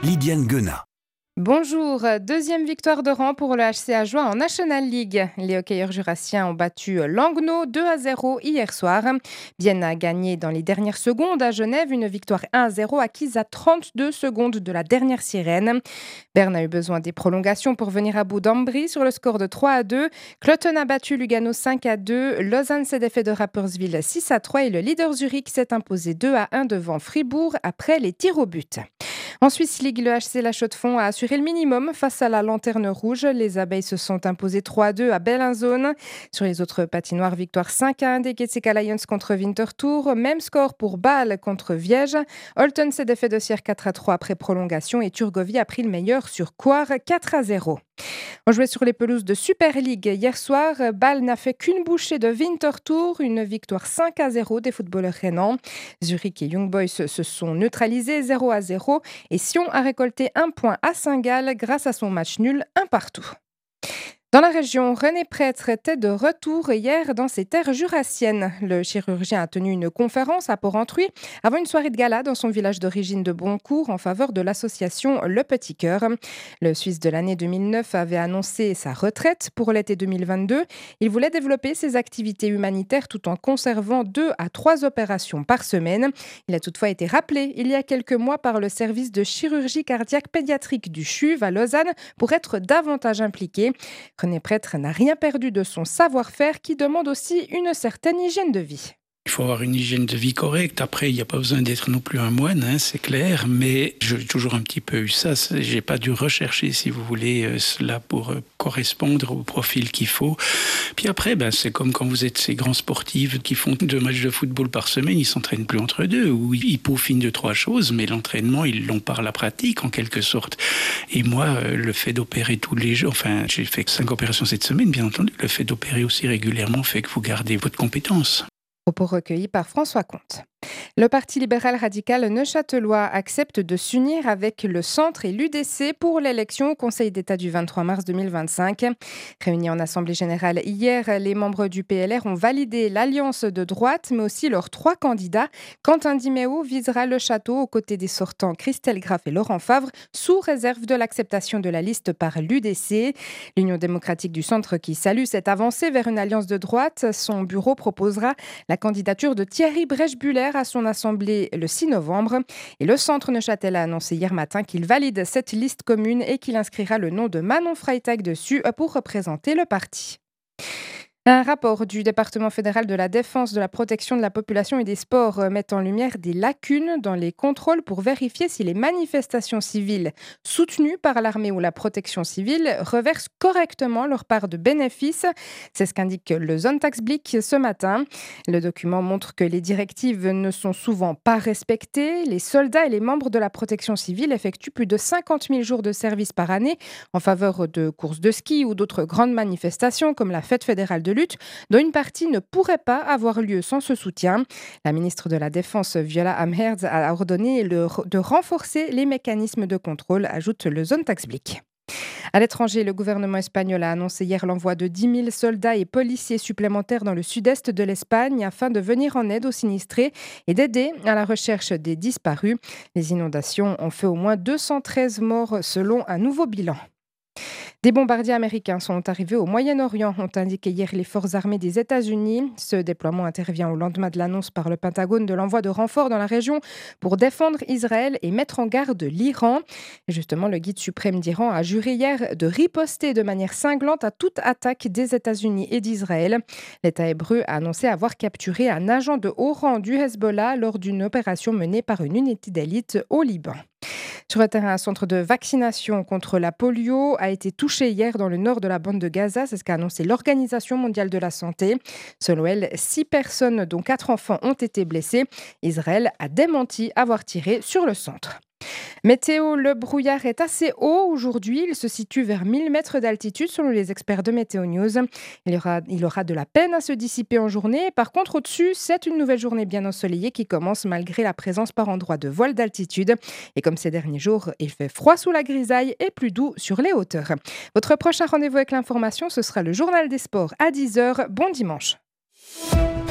Lydiane Guenat. Bonjour, deuxième victoire de rang pour le HC Ajoie en National League. Les hockeyeurs jurassiens ont battu Langnau 2-0 hier soir. Bienne a gagné dans les dernières secondes à Genève, une victoire 1-0 acquise à 32 secondes de la dernière sirène. Berne a eu besoin des prolongations pour venir à bout d'Ambry sur le score de 3-2. Cloton a battu Lugano 5-2. Lausanne s'est défait de Rapperswil 6-3 et le leader Zurich s'est imposé 2-1 devant Fribourg après les tirs au but. En Suisse League, le HC La Chaux-de-Fonds a assuré le minimum face à la Lanterne Rouge. Les Abeilles se sont imposées 3-2 à Bellinzone. Sur les autres patinoires, victoire 5-1 des Getseka Lions contre Winterthur. Même score pour Bâle contre Viège. Holton s'est défait de Sierre 4-3 après prolongation et Turgovie a pris le meilleur sur Coire 4-0. On jouait sur les pelouses de Super League hier soir. Bâle n'a fait qu'une bouchée de Winterthur, une victoire 5-0 des footballeurs rhénans. Zurich et Young Boys se sont neutralisés 0-0 et Sion a récolté un point à Saint-Gall grâce à son match nul 1-1. Dans la région, René Prêtre était de retour hier dans ses terres jurassiennes. Le chirurgien a tenu une conférence à Port-Entruy avant une soirée de gala dans son village d'origine de Boncourt en faveur de l'association Le Petit Cœur. Le Suisse de l'année 2009 avait annoncé sa retraite pour l'été 2022. Il voulait développer ses activités humanitaires tout en conservant 2 à 3 opérations par semaine. Il a toutefois été rappelé il y a quelques mois par le service de chirurgie cardiaque pédiatrique du CHUV à Lausanne pour être davantage impliqué. René Prêtre n'a rien perdu de son savoir-faire qui demande aussi une certaine hygiène de vie. Il faut avoir une hygiène de vie correcte. Après, il n'y a pas besoin d'être non plus un moine, c'est clair. Mais j'ai toujours un petit peu eu ça. J'ai pas dû rechercher, si vous voulez, cela pour correspondre au profil qu'il faut. Puis après, c'est comme quand vous êtes ces grands sportifs qui font 2 matchs de football par semaine, ils s'entraînent plus entre deux. Ou ils peaufinent 2-3 choses, mais l'entraînement, ils l'ont par la pratique, en quelque sorte. Et moi, le fait d'opérer tous les jours, j'ai fait 5 opérations cette semaine, bien entendu. Le fait d'opérer aussi régulièrement fait que vous gardez votre compétence. Propos recueillis par François Comte. Le Parti libéral radical neuchâtelois accepte de s'unir avec le Centre et l'UDC pour l'élection au Conseil d'État du 23 mars 2025. Réunis en Assemblée générale hier, les membres du PLR ont validé l'alliance de droite, mais aussi leurs 3 candidats. Quentin Diméo visera le château aux côtés des sortants Christelle Graff et Laurent Favre, sous réserve de l'acceptation de la liste par l'UDC. L'Union démocratique du Centre qui salue cette avancée vers une alliance de droite, son bureau proposera la candidature de Thierry Brechbuller à son assemblée le 6 novembre. Et le Centre Neuchâtel a annoncé hier matin qu'il valide cette liste commune et qu'il inscrira le nom de Manon Freitag dessus pour représenter le parti. Un rapport du département fédéral de la défense, de la protection de la population et des sports met en lumière des lacunes dans les contrôles pour vérifier si les manifestations civiles soutenues par l'armée ou la protection civile reversent correctement leur part de bénéfices. C'est ce qu'indique le Sonntagsblick ce matin. Le document montre que les directives ne sont souvent pas respectées. Les soldats et les membres de la protection civile effectuent plus de 50 000 jours de service par année en faveur de courses de ski ou d'autres grandes manifestations comme la fête fédérale de lutte, dont une partie ne pourrait pas avoir lieu sans ce soutien. La ministre de la Défense, Viola Amherst, a ordonné de renforcer les mécanismes de contrôle, ajoute le Sonntagsblick. À l'étranger, le gouvernement espagnol a annoncé hier l'envoi de 10 000 soldats et policiers supplémentaires dans le sud-est de l'Espagne afin de venir en aide aux sinistrés et d'aider à la recherche des disparus. Les inondations ont fait au moins 213 morts selon un nouveau bilan. Des bombardiers américains sont arrivés au Moyen-Orient, ont indiqué hier les forces armées des États-Unis. Ce déploiement intervient au lendemain de l'annonce par le Pentagone de l'envoi de renforts dans la région pour défendre Israël et mettre en garde l'Iran. Et justement, le guide suprême d'Iran a juré hier de riposter de manière cinglante à toute attaque des États-Unis et d'Israël. L'État hébreu a annoncé avoir capturé un agent de haut rang du Hezbollah lors d'une opération menée par une unité d'élite au Liban. Sur le terrain, un centre de vaccination contre la polio a été touché hier dans le nord de la bande de Gaza. C'est ce qu'a annoncé l'Organisation mondiale de la santé. Selon elle, 6 personnes, dont 4 enfants, ont été blessées. Israël a démenti avoir tiré sur le centre. Météo, le brouillard est assez haut aujourd'hui. Il se situe vers 1000 mètres d'altitude selon les experts de Météo News. Il aura de la peine à se dissiper en journée. Par contre, au-dessus, c'est une nouvelle journée bien ensoleillée qui commence malgré la présence par endroits de vols d'altitude. Et comme ces derniers jours, il fait froid sous la grisaille et plus doux sur les hauteurs. Votre prochain rendez-vous avec l'information, ce sera le journal des sports à 10h. Bon dimanche.